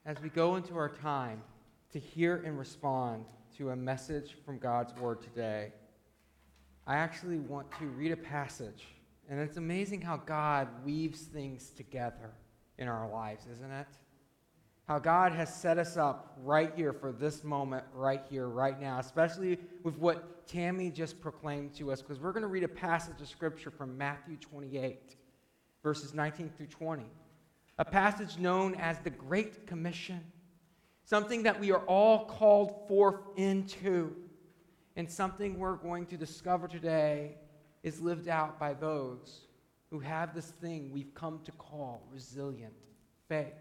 as we go into our time to hear and respond to a message from God's Word today, I actually want to read a passage. And it's amazing how God weaves things together in our lives, isn't it? How God has set us up right here for this moment, right here, right now, especially with what Tammy just proclaimed to us, because we're going to read a passage of Scripture from Matthew 28, verses 19 through 20. A passage known as the Great Commission, something that we are all called forth into, and something we're going to discover today is lived out by those who have this thing we've come to call resilient faith.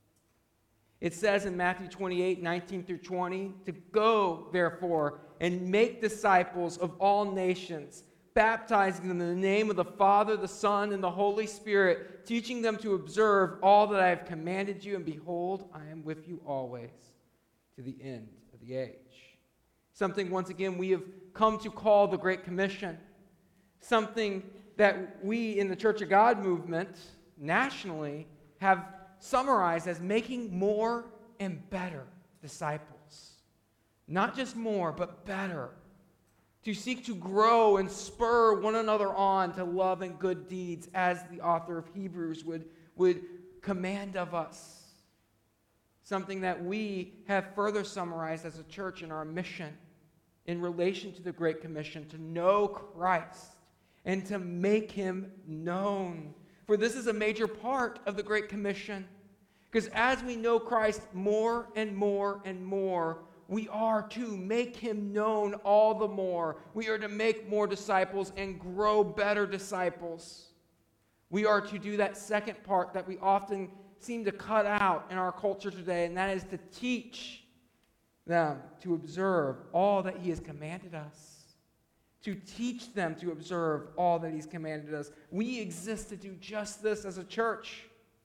It says in Matthew 28, 19 through 20, to go, therefore, and make disciples of all nations, baptizing them in the name of the Father, the Son, and the Holy Spirit, teaching them to observe all that I have commanded you, and behold, I am with you always to the end of the age. Something, once again, we have come to call the Great Commission. Something that we in the Church of God movement, nationally, have summarized as making more and better disciples. Not just more, but better. To seek to grow and spur one another on to love and good deeds, as the author of Hebrews would command of us. Something that we have further summarized as a church in our mission in relation to the Great Commission, to know Christ and to make him known. For this is a major part of the Great Commission. Because as we know Christ more and more and more, we are to make him known all the more. We are to make more disciples and grow better disciples. We are to do that second part that we often seem to cut out in our culture today, and that is to teach them to observe all that he has commanded us. To teach them to observe all that he's commanded us. We exist to do just this as a church,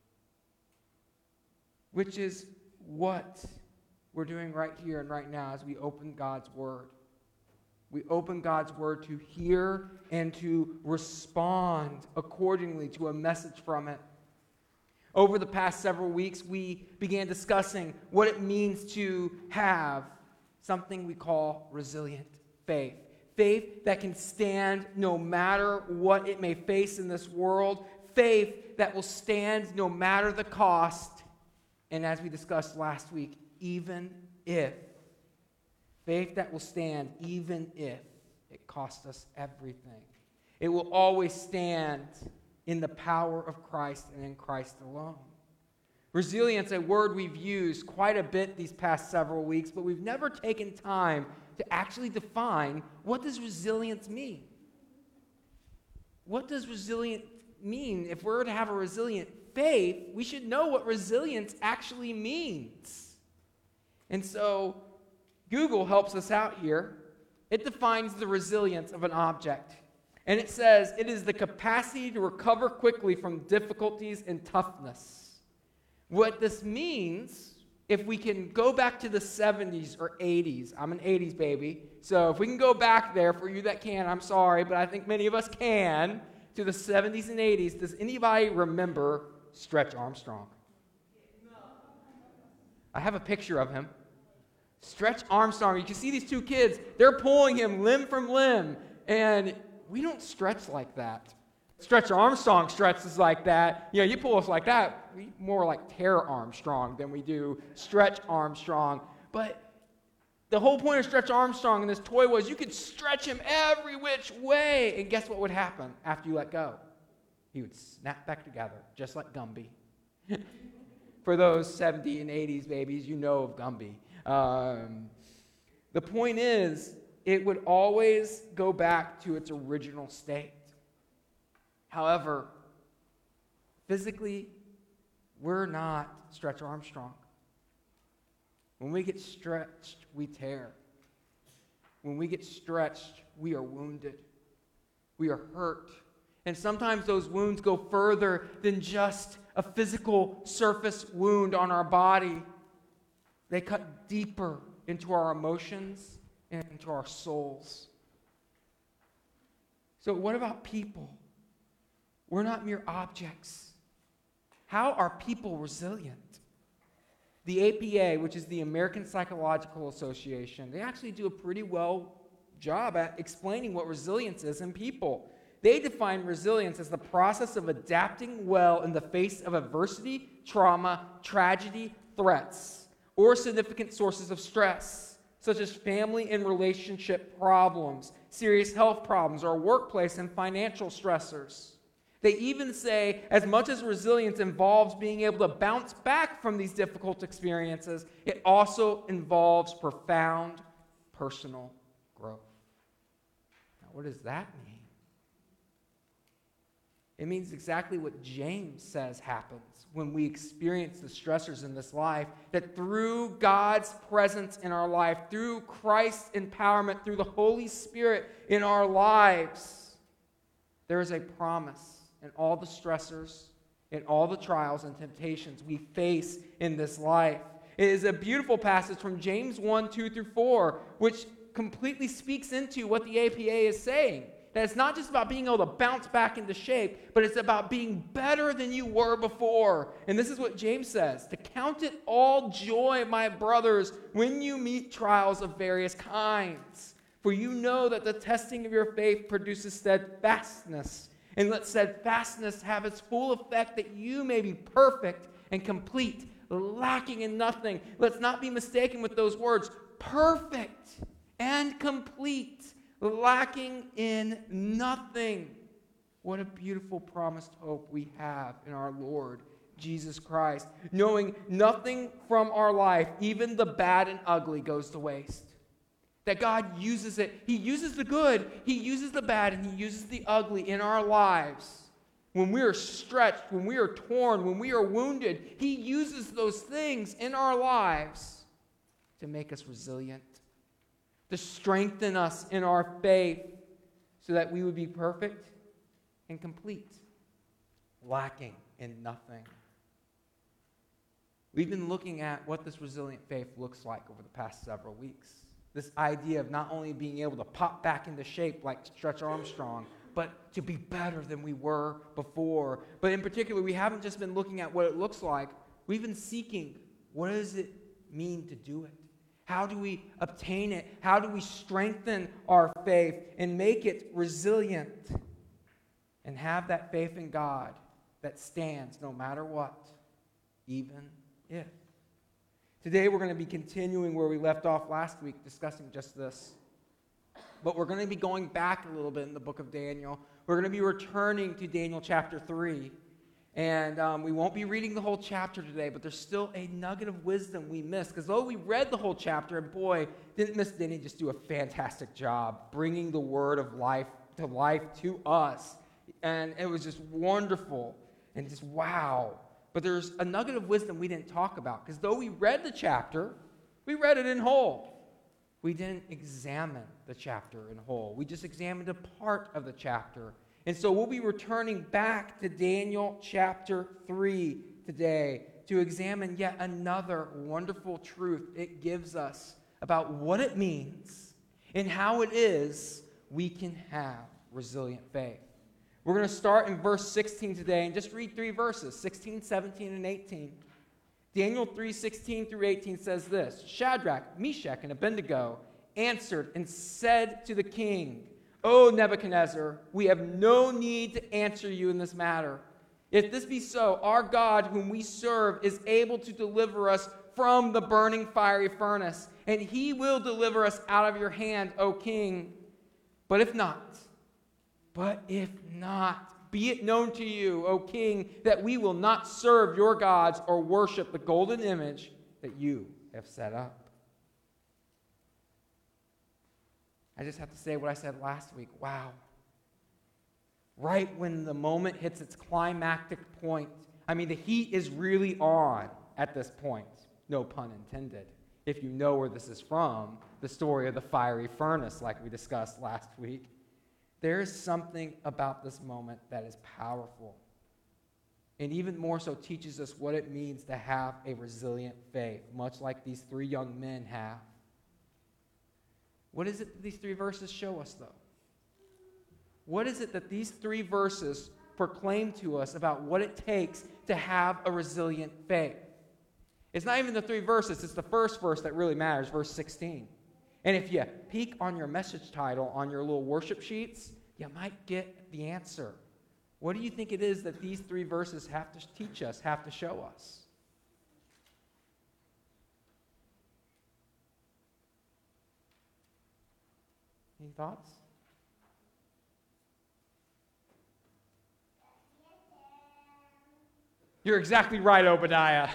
which is what we're doing right here and right now as we open God's Word. We open God's Word to hear and to respond accordingly to a message from it. Over the past several weeks, we began discussing what it means to have something we call resilient faith. Faith that can stand no matter what it may face in this world. Faith that will stand no matter the cost. And as we discussed last week, even if. Faith that will stand even if it costs us everything. It will always stand in the power of Christ and in Christ alone. Resilience, a word we've used quite a bit these past several weeks, but we've never taken time to actually define, what does resilience mean? What does resilient mean? If we're to have a resilient faith, we should know what resilience actually means. And so Google helps us out here. It defines the resilience of an object. And it says it is the capacity to recover quickly from difficulties and toughness. What this means, if we can go back to the 70s or 80s, I'm an 80s baby, so if we can go back there, for you that can, I'm sorry, but I think many of us can, to the 70s and 80s, does anybody remember Stretch Armstrong? I have a picture of him. Stretch Armstrong, you can see these two kids, they're pulling him limb from limb, and we don't stretch like that. Stretch Armstrong stretches like that. You know, you pull us like that, we more like Tara Armstrong than we do Stretch Armstrong. But the whole point of Stretch Armstrong and this toy was you could stretch him every which way, and guess what would happen after you let go? He would snap back together, just like Gumby. For those 70s and 80s babies, you know of Gumby. The point is, it would always go back to its original state. However, physically, we're not Stretch Armstrong. When we get stretched, we tear. When we get stretched, we are wounded. We are hurt. And sometimes those wounds go further than just a physical surface wound on our body. They cut deeper into our emotions and into our souls. So what about people? We're not mere objects. How are people resilient? The APA, which is the American Psychological Association, they actually do a pretty well job at explaining what resilience is in people. They define resilience as the process of adapting well in the face of adversity, trauma, tragedy, threats, or significant sources of stress, such as family and relationship problems, serious health problems, or workplace and financial stressors. They even say, as much as resilience involves being able to bounce back from these difficult experiences, it also involves profound personal growth. Now, what does that mean? It means exactly what James says happens when we experience the stressors in this life, that through God's presence in our life, through Christ's empowerment, through the Holy Spirit in our lives, there is a promise in all the stressors, in all the trials and temptations we face in this life. It is a beautiful passage from James 1, 2 through 4, which completely speaks into what the APA is saying. That it's not just about being able to bounce back into shape, but it's about being better than you were before. And this is what James says: to count it all joy, my brothers, when you meet trials of various kinds. For you know that the testing of your faith produces steadfastness. And let steadfastness have its full effect, that you may be perfect and complete, lacking in nothing. Let's not be mistaken with those words. Perfect and complete, lacking in nothing. What a beautiful promised hope we have in our Lord Jesus Christ, knowing nothing from our life, even the bad and ugly, goes to waste. That God uses it. He uses the good, He uses the bad, and He uses the ugly in our lives. When we are stretched, when we are torn, when we are wounded, He uses those things in our lives to make us resilient, to strengthen us in our faith so that we would be perfect and complete, lacking in nothing. We've been looking at what this resilient faith looks like over the past several weeks. This idea of not only being able to pop back into shape like Stretch Armstrong, but to be better than we were before. But in particular, we haven't just been looking at what it looks like. We've been seeking, what does it mean to do it? How do we obtain it? How do we strengthen our faith and make it resilient and have that faith in God that stands no matter what, even if? Today we're going to be continuing where we left off last week, discussing just this. But we're going to be going back a little bit in the book of Daniel. We're going to be returning to Daniel chapter 3. And we won't be reading the whole chapter today, but there's still a nugget of wisdom we missed. Because though we read the whole chapter, and boy, didn't Miss Denny just do a fantastic job bringing the word of life to us. And it was just wonderful and just wow. But there's a nugget of wisdom we didn't talk about. Because though we read the chapter, we read it in whole. We didn't examine the chapter in whole. We just examined a part of the chapter. And so we'll be returning back to Daniel chapter 3 today to examine yet another wonderful truth it gives us about what it means and how it is we can have resilient faith. We're going to start in verse 16 today and just read 3 verses, 16, 17, and 18. Daniel 3:16 through 18 says this: Shadrach, Meshach, and Abednego answered and said to the king, O Nebuchadnezzar, we have no need to answer you in this matter. If this be so, our God whom we serve is able to deliver us from the burning fiery furnace, and He will deliver us out of your hand, O king. But if not, be it known to you, O king, that we will not serve your gods or worship the golden image that you have set up. I just have to say what I said last week. Wow. Right when the moment hits its climactic point, I mean, the heat is really on at this point. No pun intended. If you know where this is from, the story of the fiery furnace, like we discussed last week. There is something about this moment that is powerful, and even more so teaches us what it means to have a resilient faith, much like these 3 young men have. What is it that these 3 verses show us, though? What is it that these 3 verses proclaim to us about what it takes to have a resilient faith? It's not even the 3 verses. It's the first verse that really matters, verse 16. And if you peek on your message title on your little worship sheets, you might get the answer. What do you think it is that these 3 verses have to teach us, have to show us? Any thoughts? You're exactly right, Obadiah.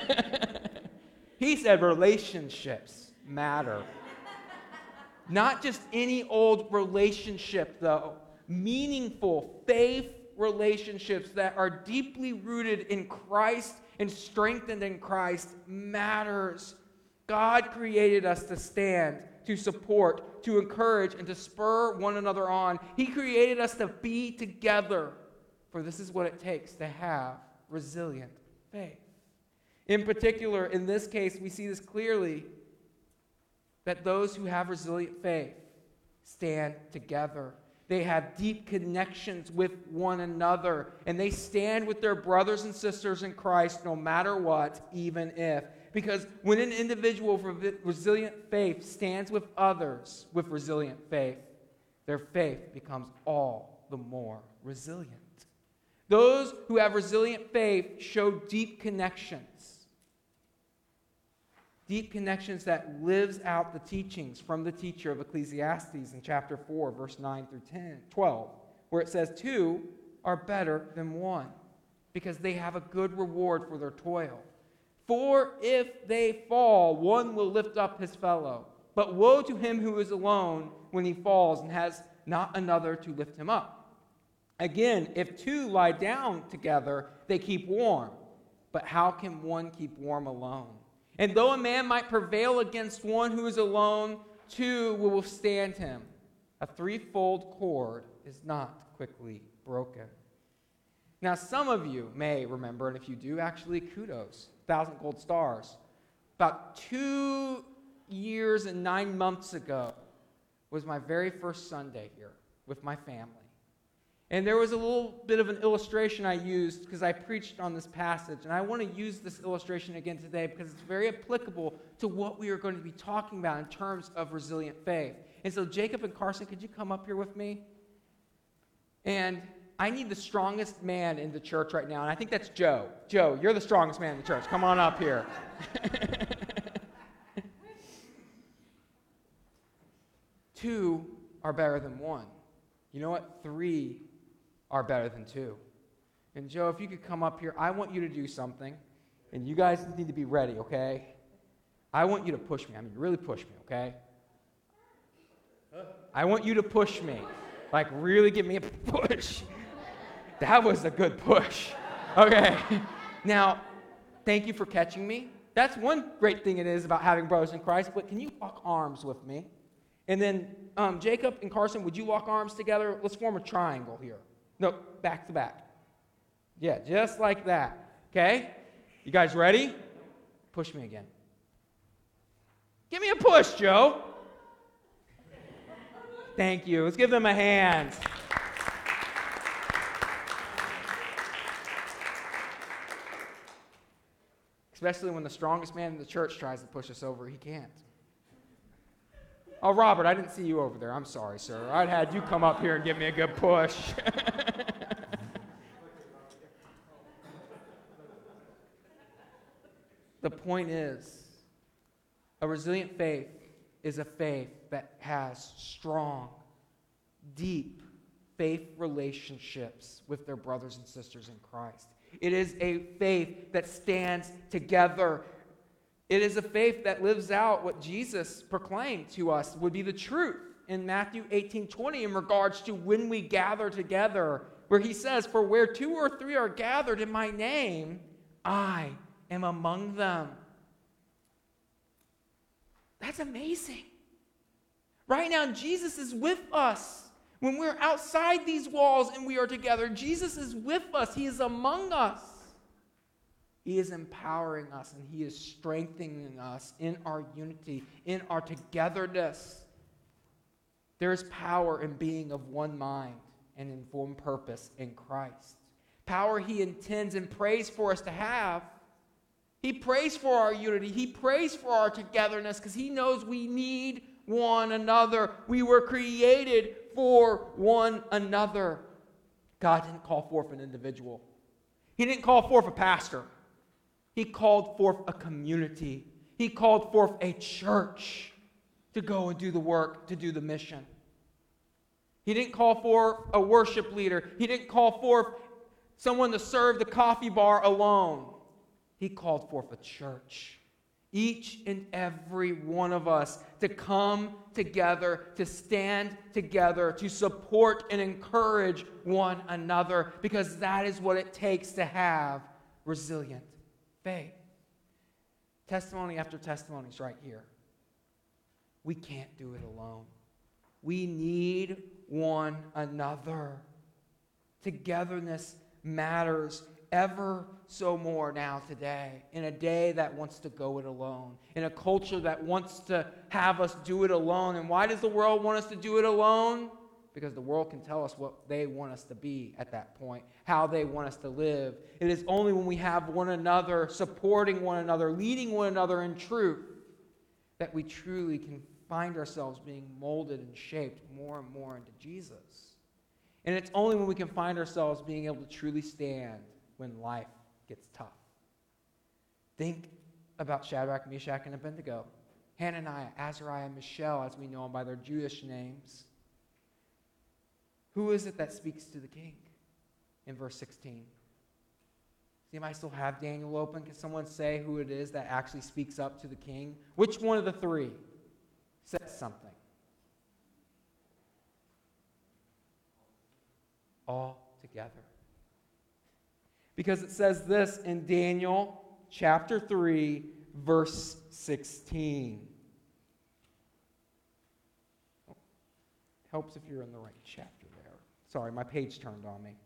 He said relationships matter. Not just any old relationship, though. Meaningful, faith relationships that are deeply rooted in Christ and strengthened in Christ matters. God created us to stand, to support, to encourage, and to spur one another on. He created us to be together, for this is what it takes to have resilient faith. In particular, in this case, we see this clearly, that those who have resilient faith stand together. They have deep connections with one another, and they stand with their brothers and sisters in Christ no matter what, even if. Because when an individual with resilient faith stands with others with resilient faith, their faith becomes all the more resilient. Those who have resilient faith show deep connections that lives out the teachings from the teacher of Ecclesiastes in chapter 4, verse 9 through 12, where it says, 2 are better than 1, because they have a good reward for their toil. For if they fall, one will lift up his fellow. But woe to him who is alone when he falls and has not another to lift him up. Again, if 2 lie down together, they keep warm. But how can one keep warm alone? And though a man might prevail against one who is alone, 2 will withstand him. A 3-fold cord is not quickly broken. Now, some of you may remember, and if you do, actually, kudos, 1,000 gold stars. About 2 years and 9 months ago was my very first Sunday here with my family. And there was a little bit of an illustration I used because I preached on this passage. And I want to use this illustration again today because it's very applicable to what we are going to be talking about in terms of resilient faith. And so Jacob and Carson, could you come up here with me? And I need the strongest man in the church right now. And I think that's Joe. Joe, you're the strongest man in the church. Come on up here. 2 are better than 1. You know what? 3 are better than 2. And Joe, if you could come up here, I want you to do something. And you guys need to be ready, okay? I want you to push me. I mean, really push me, okay? I want you to push me. Like, really give me a push. That was a good push. Okay. Now, thank you for catching me. That's one great thing it is about having brothers in Christ, but can you lock arms with me? And then, Jacob and Carson, would you lock arms together? Let's form a triangle here. No, back to back. Yeah, just like that. Okay? You guys ready? Push me again. Give me a push, Joe. Thank you. Let's give them a hand. Especially when the strongest man in the church tries to push us over, he can't. Oh, Robert, I didn't see you over there. I'm sorry, sir. I'd had you come up here and give me a good push. The point is, a resilient faith is a faith that has strong, deep faith relationships with their brothers and sisters in Christ. It is a faith that stands together. It is a faith that lives out what Jesus proclaimed to us would be the truth in Matthew 18:20 in regards to when we gather together, where he says, "For where 2 or 3 are gathered in my name, I am among them." That's amazing. Right now, Jesus is with us. When we're outside these walls and we are together, Jesus is with us. He is among us. He is empowering us and he is strengthening us in our unity, in our togetherness. There is power in being of one mind and in one purpose in Christ. Power he intends and prays for us to have. He prays for our unity. He prays for our togetherness because he knows we need one another. We were created for one another. God didn't call forth an individual. He didn't call forth a pastor. He called forth a community. He called forth a church to go and do the work, to do the mission. He didn't call for a worship leader. He didn't call forth someone to serve the coffee bar alone. He called forth a church. Each and every one of us to come together, to stand together, to support and encourage one another, because that is what it takes to have resilient faith. Testimony after testimony is right here. We can't do it alone. We need one another. Togetherness matters ever so more now today, in a day that wants to go it alone, in a culture that wants to have us do it alone. And why does the world want us to do it alone? Because the world can tell us what they want us to be at that point, how they want us to live. It is only when we have one another, supporting one another, leading one another in truth, that we truly can find ourselves being molded and shaped more and more into Jesus. And it's only when we can find ourselves being able to truly stand when life gets tough. Think about Shadrach, Meshach, and Abednego. Hananiah, Azariah, Mishael, as we know them by their Jewish names. Who is it that speaks to the king in verse 16? See, I still have Daniel open. Can someone say who it is that actually speaks up to the king? Which one of the three says something? All together. Because it says this in Daniel chapter 3, verse 16. Helps if you're in the right chapter there. Sorry, my page turned on me.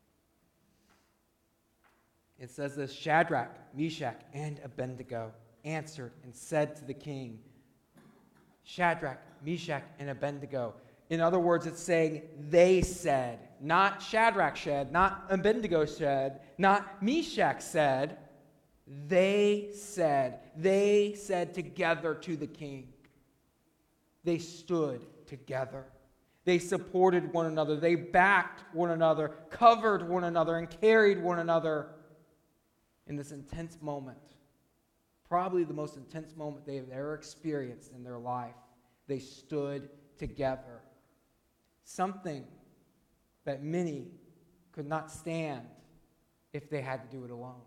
It says this: Shadrach, Meshach, and Abednego answered and said to the king. Shadrach, Meshach, and Abednego. In other words, it's saying they said. Not Shadrach said, not Abednego said, not Meshach said. They said. They said together to the king. They stood together. They supported one another. They backed one another, covered one another, and carried one another in this intense moment. Probably the most intense moment they have ever experienced in their life. They stood together. Something that many could not stand if they had to do it alone.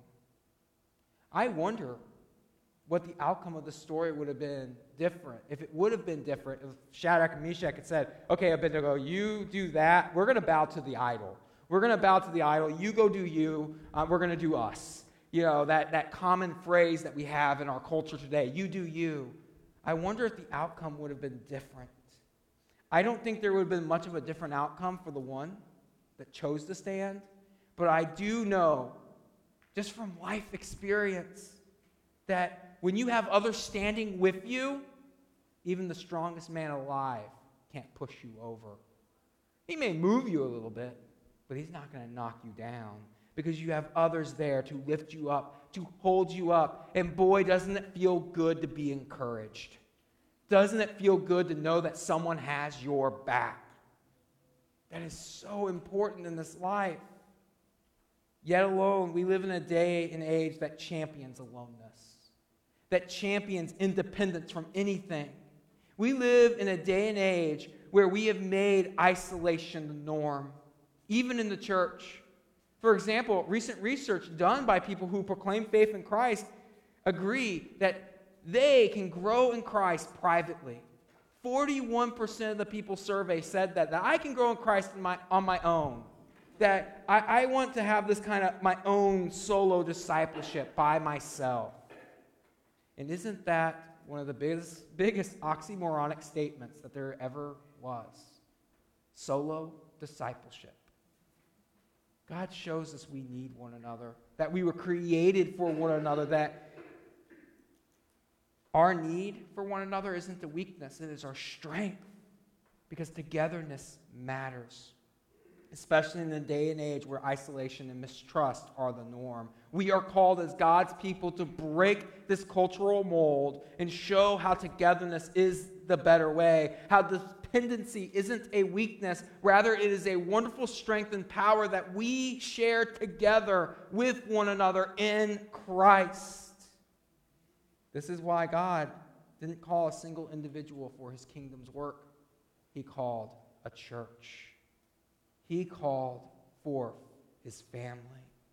I wonder what the outcome of the story would have been different. If it would have been different, if Shadrach and Meshach had said, okay, Abednego, you do that. We're going to bow to the idol. We're going to bow to the idol. You go do you. We're going to do us. You know, that common phrase that we have in our culture today, you do you. I wonder if the outcome would have been different. I don't think there would have been much of a different outcome for the one that chose to stand, but I do know, just from life experience, that when you have others standing with you, even the strongest man alive can't push you over. He may move you a little bit, but he's not going to knock you down because you have others there to lift you up, to hold you up. And boy, doesn't it feel good to be encouraged. Doesn't it feel good to know that someone has your back? That is so important in this life. Yet alone, we live in a day and age that champions aloneness, that champions independence from anything. We live in a day and age where we have made isolation the norm, even in the church. For example, recent research done by people who proclaim faith in Christ agree that they can grow in Christ privately. 41% of the people surveyed said that I can grow in Christ on my own. That I want to have this kind of my own solo discipleship by myself. And isn't that one of the biggest oxymoronic statements that there ever was? Solo discipleship. God shows us we need one another, that we were created for one another, that our need for one another isn't a weakness, it is our strength, because togetherness matters. especially in the day and age where isolation and mistrust are the norm. We are called as God's people to break this cultural mold and show how togetherness is the better way, how dependency isn't a weakness, rather it is a wonderful strength and power that we share together with one another in Christ. This is why God didn't call a single individual for his kingdom's work. He called a church. He called forth his family.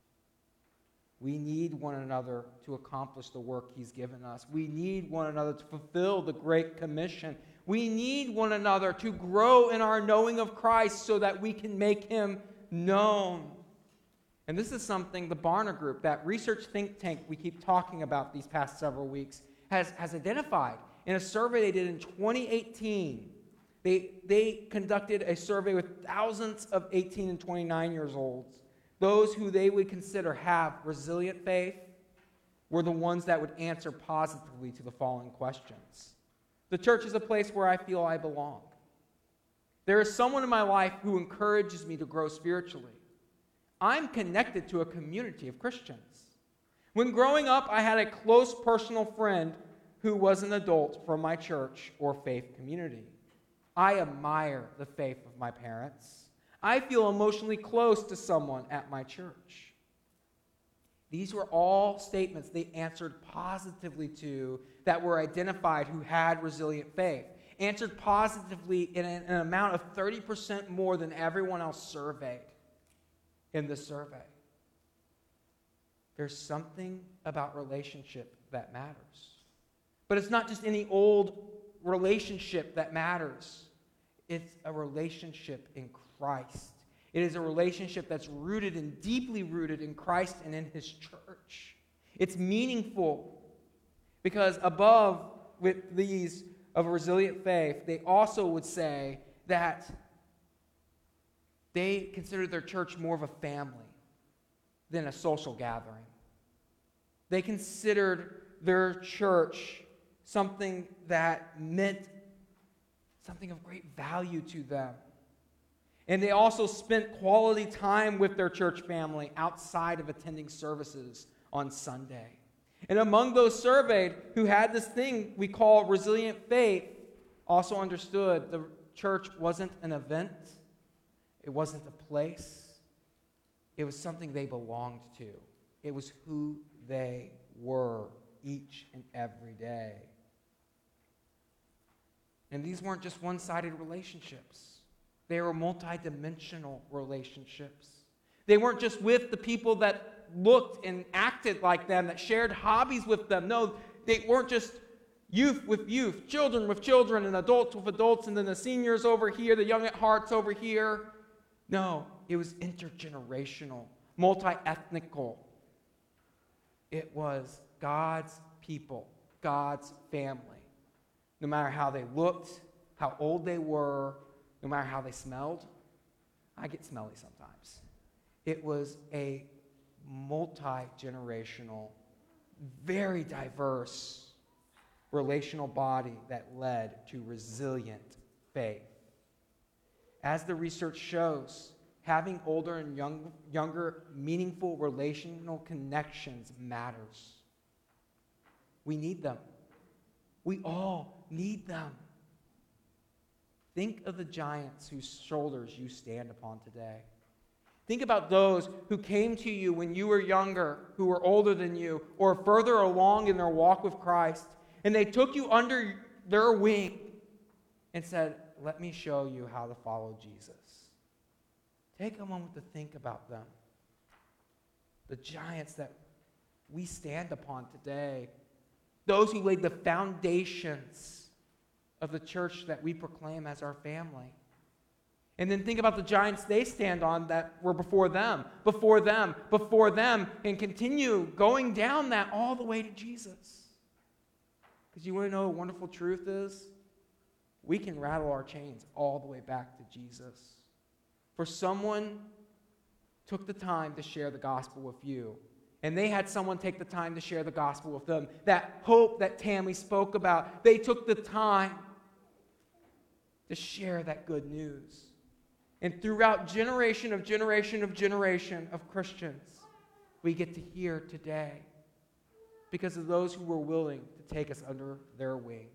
We need one another to accomplish the work he's given us. We need one another to fulfill the Great Commission. We need one another to grow in our knowing of Christ so that we can make him known. And this is something the Barna Group, that research think tank we keep talking about these past several weeks, has identified. In a survey they did in 2018, they conducted a survey with thousands of 18 and 29 years olds. Those who they would consider have resilient faith were the ones that would answer positively to the following questions. The church is a place where I feel I belong. There is someone in my life who encourages me to grow spiritually. I'm connected to a community of Christians. When growing up, I had a close personal friend who was an adult from my church or faith community. I admire the faith of my parents. I feel emotionally close to someone at my church. These were all statements they answered positively to that were identified who had resilient faith. Answered positively in an amount of 30% more than everyone else surveyed in the survey. There's something about relationship that matters. But it's not just any old relationship that matters. It's a relationship in Christ. It is a relationship that's rooted and deeply rooted in Christ and in his church. It's meaningful because above with these of a resilient faith, they also would say that they considered their church more of a family than a social gathering. They considered their church something that meant something of great value to them. And they also spent quality time with their church family outside of attending services on Sunday. And among those surveyed who had this thing we call resilient faith also understood the church wasn't an event. It wasn't a place. It was something they belonged to. It was who they were each and every day. And these weren't just one-sided relationships. They were multidimensional relationships. They weren't just with the people that looked and acted like them, that shared hobbies with them. No, they weren't just youth with youth, children with children, and adults with adults, and then the seniors over here, the young at hearts over here. No, it was intergenerational, multi-ethnical. It was God's people, God's family. No matter how they looked, how old they were, no matter how they smelled. I get smelly sometimes. It was a multi-generational, very diverse relational body that led to resilient faith. As the research shows, having older and younger meaningful relational connections matters. We need them. We all need them. Think of the giants whose shoulders you stand upon today. Think about those who came to you when you were younger, who were older than you, or further along in their walk with Christ, and they took you under their wing and said, "Let me show you how to follow Jesus." Take a moment to think about them. The giants that we stand upon today, those who laid the foundations of the church that we proclaim as our family. And then think about the giants they stand on that were before them, and continue going down that all the way to Jesus. Because you want to know a wonderful truth is? We can rattle our chains all the way back to Jesus. For someone took the time to share the gospel with you, and they had someone take the time to share the gospel with them. That hope that Tammy spoke about, they took the time to share that good news. And throughout generation of Christians, we get to hear today because of those who were willing to take us under their wing.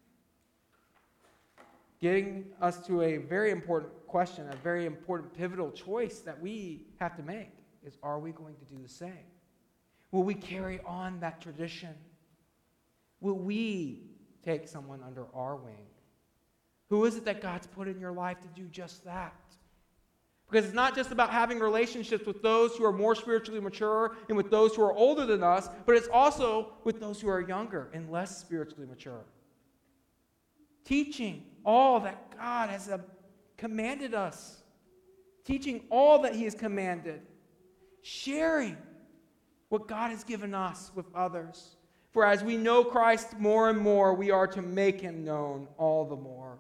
Getting us to a very important question, a very important pivotal choice that we have to make is, are we going to do the same? Will we carry on that tradition? Will we take someone under our wing? Who is it that God's put in your life to do just that? Because it's not just about having relationships with those who are more spiritually mature and with those who are older than us, but it's also with those who are younger and less spiritually mature. Teaching all that God has commanded us. Teaching all that He has commanded. Sharing what God has given us with others. For as we know Christ more and more, we are to make Him known all the more.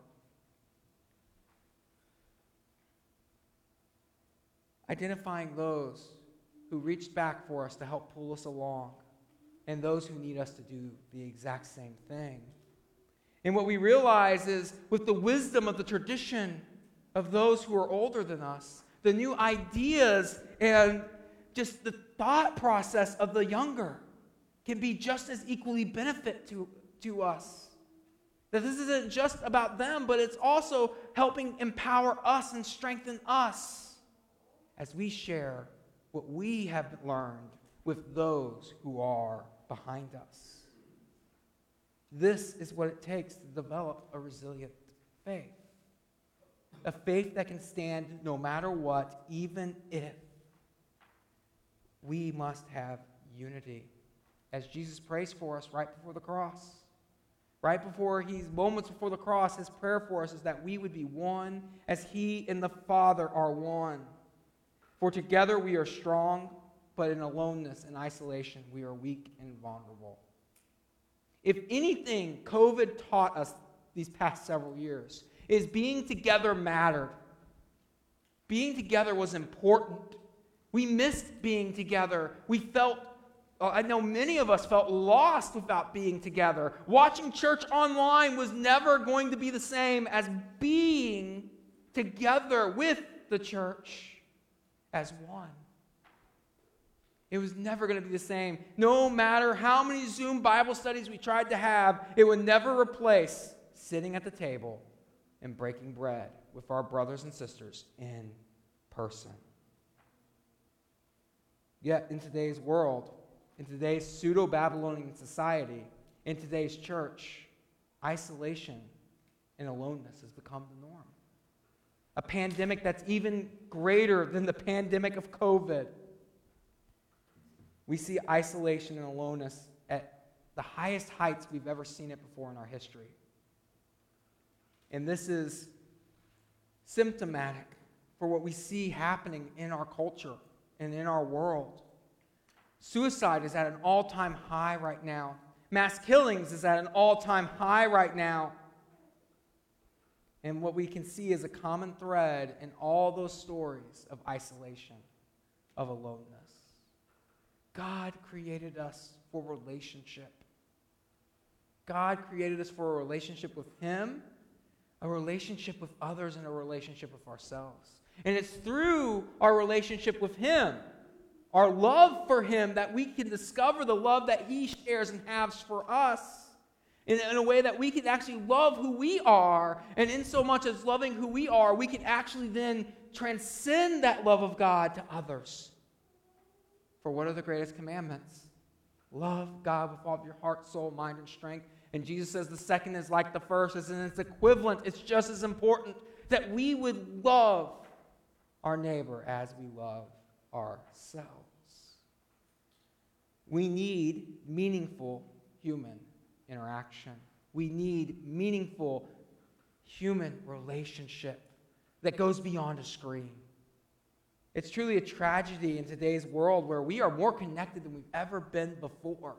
Identifying those who reached back for us to help pull us along, and those who need us to do the exact same thing. And what we realize is, with the wisdom of the tradition of those who are older than us, the new ideas and just the thought process of the younger can be just as equally benefit to us. That this isn't just about them, but it's also helping empower us and strengthen us as we share what we have learned with those who are behind us. This is what it takes to develop a resilient faith. A faith that can stand no matter what, even if. We must have unity. As Jesus prays for us right before the cross. Right before moments before the cross, His prayer for us is that we would be one as He and the Father are one. For together we are strong, but in aloneness and isolation we are weak and vulnerable. If anything COVID taught us these past several years, is being together mattered. Being together was important. We missed being together. I know many of us felt lost without being together. Watching church online was never going to be the same as being together with the church as one. It was never going to be the same. No matter how many Zoom Bible studies we tried to have, it would never replace sitting at the table and breaking bread with our brothers and sisters in person. Yet in today's world, in today's pseudo-Babylonian society, in today's church, isolation and aloneness has become the norm. A pandemic that's even greater than the pandemic of COVID. We see isolation and aloneness at the highest heights we've ever seen it before in our history. And this is symptomatic for what we see happening in our culture and in our world. Suicide is at an all-time high right now. Mass killings is at an all-time high right now. And what we can see is a common thread in all those stories of isolation, of aloneness. God created us for relationship. God created us for a relationship with Him, a relationship with others, and a relationship with ourselves. And it's through our relationship with Him, our love for Him, that we can discover the love that He shares and has for us in a way that we can actually love who we are. And in so much as loving who we are, we can actually then transcend that love of God to others. For what are the greatest commandments? Love God with all of your heart, soul, mind, and strength. And Jesus says the second is like the first, and it's equivalent. It's just as important that we would love our neighbor as we love ourselves. We need meaningful human interaction. We need meaningful human relationship that goes beyond a screen. It's truly a tragedy in today's world where we are more connected than we've ever been before.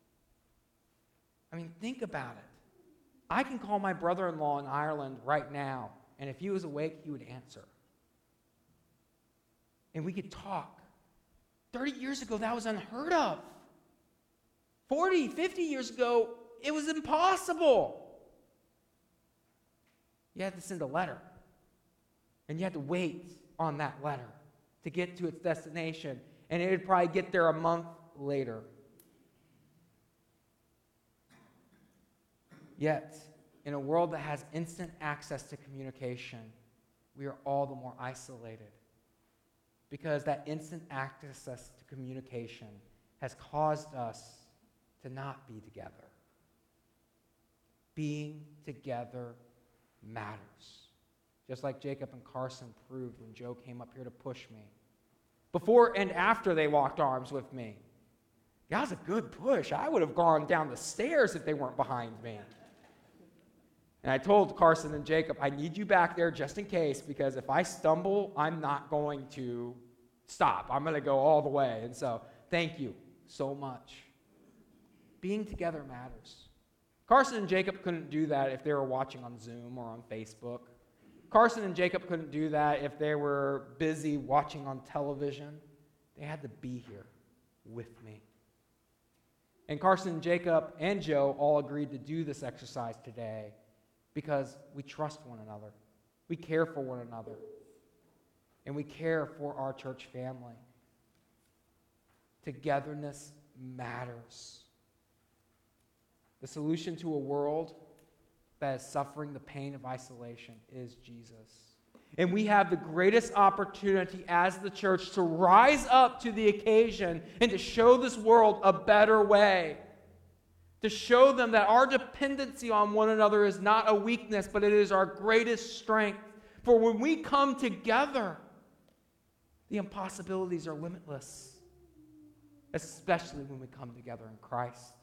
I mean, think about it. I can call my brother-in-law in Ireland right now, and if he was awake, he would answer. And we could talk. 30 years ago, that was unheard of. 40, 50 years ago, it was impossible. You had to send a letter. And you had to wait on that letter to get to its destination. And it would probably get there a month later. Yet, in a world that has instant access to communication, we are all the more isolated. Because that instant access to communication has caused us to not be together. Being together matters. Just like Jacob and Carson proved when Joe came up here to push me. Before and after they locked arms with me. That was a good push. I would have gone down the stairs if they weren't behind me. And I told Carson and Jacob, I need you back there just in case, because if I stumble, I'm not going to stop. I'm going to go all the way. And so, thank you so much. Being together matters. Carson and Jacob couldn't do that if they were watching on Zoom or on Facebook. Carson and Jacob couldn't do that if they were busy watching on television. They had to be here with me. And Carson and Jacob and Joe all agreed to do this exercise today because we trust one another. We care for one another. And we care for our church family. Togetherness matters. The solution to a world that is suffering the pain of isolation is Jesus. And we have the greatest opportunity as the church to rise up to the occasion and to show this world a better way. To show them that our dependency on one another is not a weakness, but it is our greatest strength. For when we come together, the impossibilities are limitless, especially when we come together in Christ.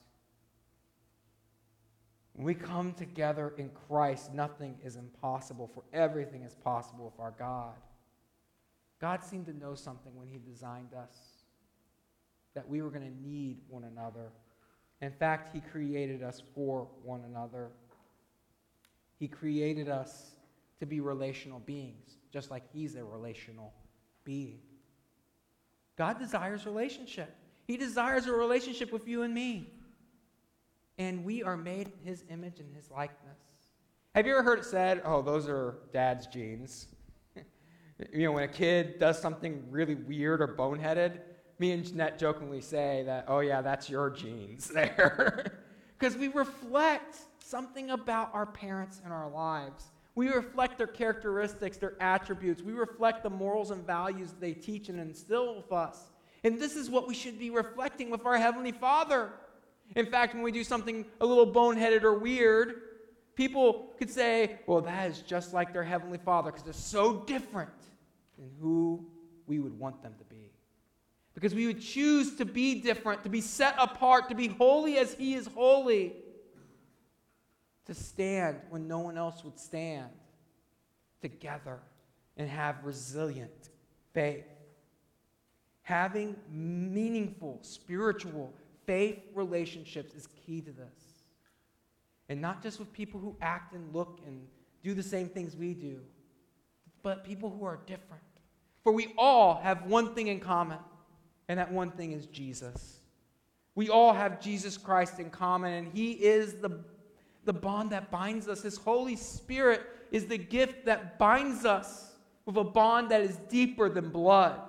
When we come together in Christ, nothing is impossible, for everything is possible with our God. God seemed to know something when he designed us, that we were going to need one another. In fact, he created us for one another. He created us to be relational beings, just like he's a relational being. God desires relationship. He desires a relationship with you and me. And we are made in his image and his likeness. Have you ever heard it said, oh, those are dad's genes? When a kid does something really weird or boneheaded, me and Jeanette jokingly say that, oh yeah, that's your genes there. Because we reflect something about our parents in our lives. We reflect their characteristics, their attributes. We reflect the morals and values they teach and instill with us. And this is what we should be reflecting with our Heavenly Father. In fact, when we do something a little boneheaded or weird, people could say, well, that is just like their Heavenly Father because it's so different than who we would want them to be. Because we would choose to be different, to be set apart, to be holy as he is holy, to stand when no one else would stand, together and have resilient faith. Having meaningful, spiritual faith relationships is key to this. And not just with people who act and look and do the same things we do, but people who are different. For we all have one thing in common, and that one thing is Jesus. We all have Jesus Christ in common, and he is the bond that binds us. His Holy Spirit is the gift that binds us with a bond that is deeper than blood.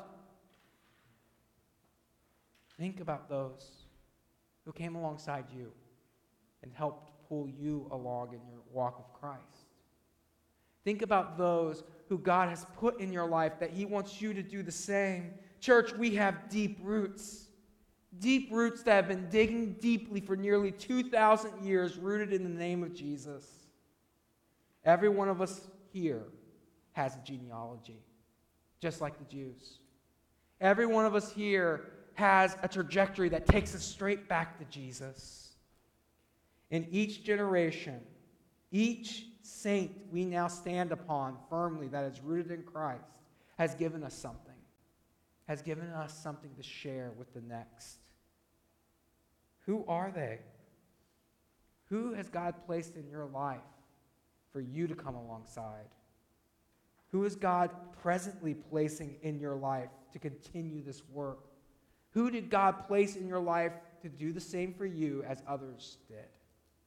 Think about those who came alongside you and helped pull you along in your walk with Christ. Think about those who God has put in your life that he wants you to do the same. Church, we have deep roots that have been digging deeply for nearly 2,000 years, rooted in the name of Jesus. Every one of us here has a genealogy, just like the Jews. Every one of us here has a trajectory that takes us straight back to Jesus. In each generation, each saint we now stand upon firmly that is rooted in Christ has given us something, to share with the next. Who are they? Who has God placed in your life for you to come alongside? Who is God presently placing in your life to continue this work? Who did God place in your life to do the same for you as others did?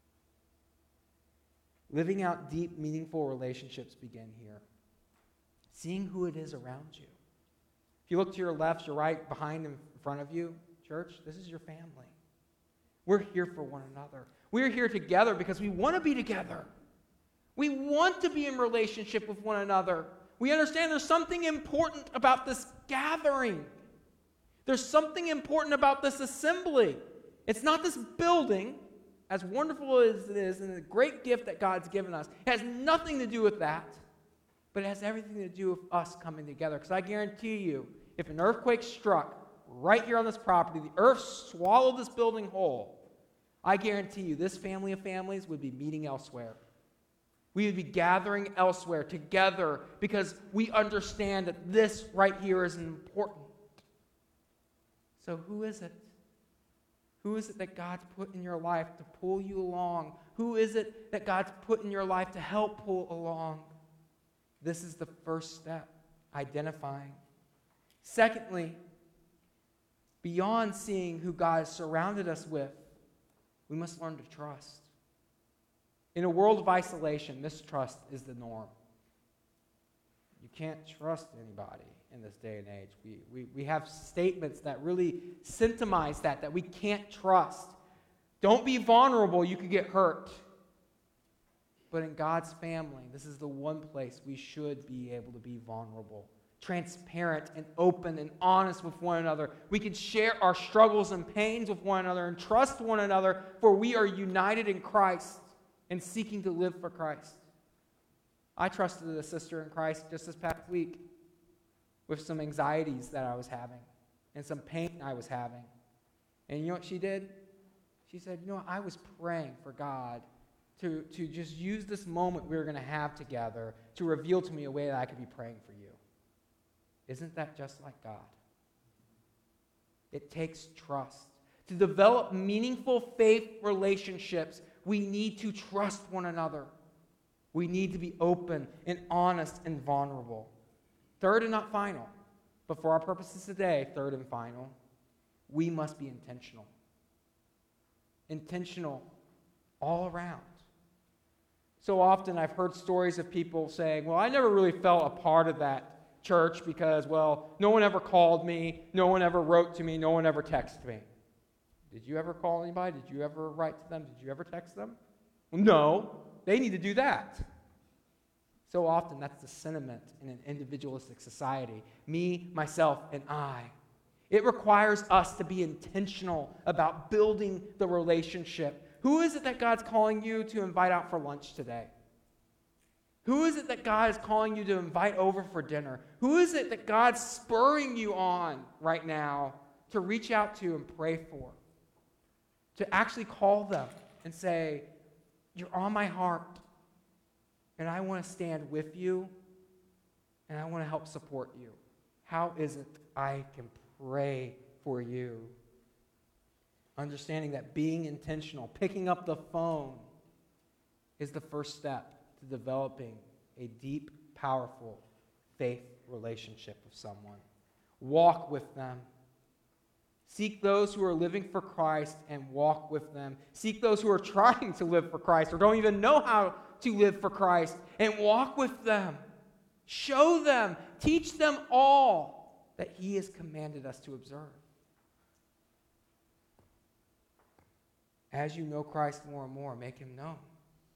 Living out deep, meaningful relationships begin here. seeing who it is around you. If you look to your left, your right, behind, and in front of you, church, this is your family. We're here for one another. We're here together because we want to be together. We want to be in relationship with one another. We understand there's something important about this gathering. There's something important about this assembly. It's not this building, as wonderful as it is, and the great gift that God's given us. It has nothing to do with that, but it has everything to do with us coming together. Because I guarantee you, if an earthquake struck right here on this property, the earth swallowed this building whole, I guarantee you this family of families would be meeting elsewhere. We would be gathering elsewhere together because we understand that this right here is important. So who is it? Who is it that God's put in your life to pull you along? Who is it that God's put in your life to help pull along? This is the first step, identifying. Secondly, beyond seeing who God has surrounded us with, we must learn to trust. In a world of isolation, mistrust is the norm. You can't trust anybody in this day and age. We have statements that really symptomize that we can't trust. Don't be vulnerable, you could get hurt. But in God's family, this is the one place we should be able to be vulnerable, transparent and open and honest with one another. We can share our struggles and pains with one another and trust one another, for we are united in Christ and seeking to live for Christ. I trusted a sister in Christ just this past week with some anxieties that I was having and some pain I was having. And you know what she did? She said, I was praying for God to just use this moment we were going to have together to reveal to me a way that I could be praying for you. Isn't that just like God? It takes trust. To develop meaningful faith relationships, we need to trust one another. We need to be open and honest and vulnerable. Third and not final, but for our purposes today, third and final, we must be intentional. Intentional all around. So often I've heard stories of people saying, I never really felt a part of that church because, no one ever called me, no one ever wrote to me, no one ever texted me. Did you ever call anybody? Did you ever write to them? Did you ever text them? No, they need to do that. So often that's the sentiment in an individualistic society. Me, myself, and I. It requires us to be intentional about building the relationship. Who is it that God's calling you to invite out for lunch today? Who is it that God is calling you to invite over for dinner? Who is it that God's spurring you on right now to reach out to and pray for? To actually call them and say, you're on my heart, and I want to stand with you, and I want to help support you. How is it I can pray for you? Understanding that being intentional, picking up the phone, is the first step to developing a deep, powerful faith relationship with someone. Walk with them. Seek those who are living for Christ and walk with them. Seek those who are trying to live for Christ or don't even know how to live for Christ and walk with them. Show them, teach them all that He has commanded us to observe. As you know Christ more and more, make Him known.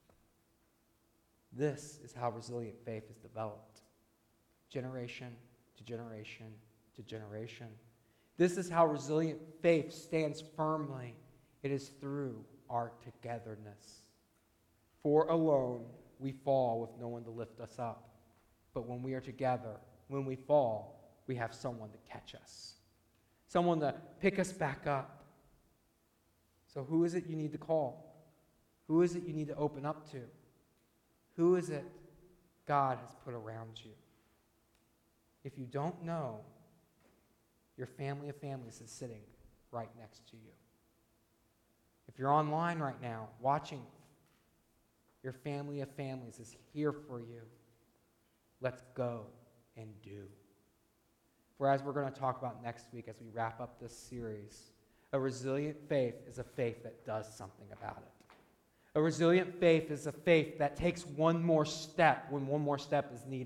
This is how resilient faith is developed. Generation to generation to generation. This is how resilient faith stands firmly. It is through our togetherness. For alone we fall with no one to lift us up. But when we are together, when we fall, we have someone to catch us. Someone to pick us back up. So who is it you need to call? Who is it you need to open up to? Who is it God has put around you? If you don't know, your family of families is sitting right next to you. If you're online right now, watching, your family of families is here for you. Let's go and do. For as we're going to talk about next week as we wrap up this series, a resilient faith is a faith that does something about it. A resilient faith is a faith that takes one more step when one more step is needed.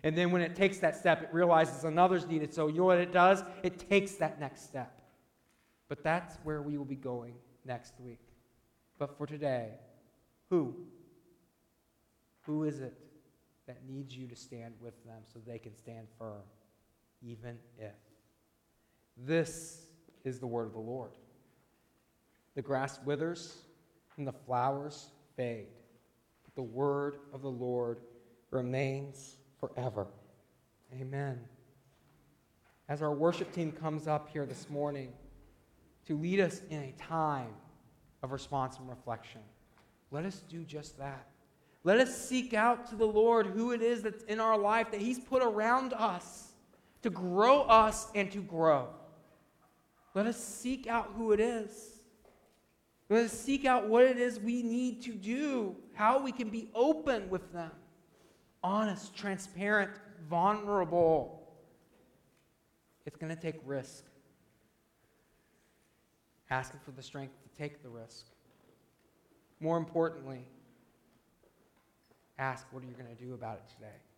And then when it takes that step, it realizes another's needed. So you know what it does? It takes that next step. But that's where we will be going next week. But for today, who? Who is it that needs you to stand with them so they can stand firm, even if? This is the word of the Lord. The grass withers and the flowers fade, but the word of the Lord remains forever. Amen. As our worship team comes up here this morning to lead us in a time of response and reflection, let us do just that. Let us seek out to the Lord who it is that's in our life that He's put around us to grow us and to grow. Let us seek out who it is. Let us seek out what it is we need to do, how we can be open with them, honest, transparent, vulnerable. It's going to take risk. Asking for the strength to take the risk. More importantly, ask what are you going to do about it today?